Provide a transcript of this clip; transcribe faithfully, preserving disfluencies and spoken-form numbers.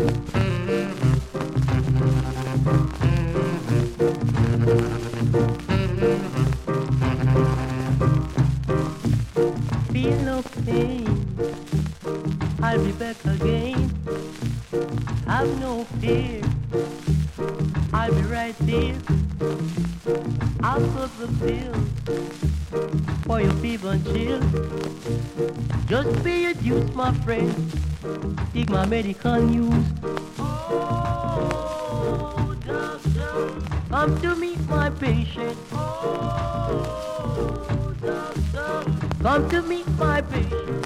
Feel no pain, I'll be back again. Have no fear, I'll be right there. I'll put the pill for your fever and chill. Just pay your dues, my friend. Take my medical news. Oh, doctor, come to meet my patient. Oh, doctor, come to meet my patient.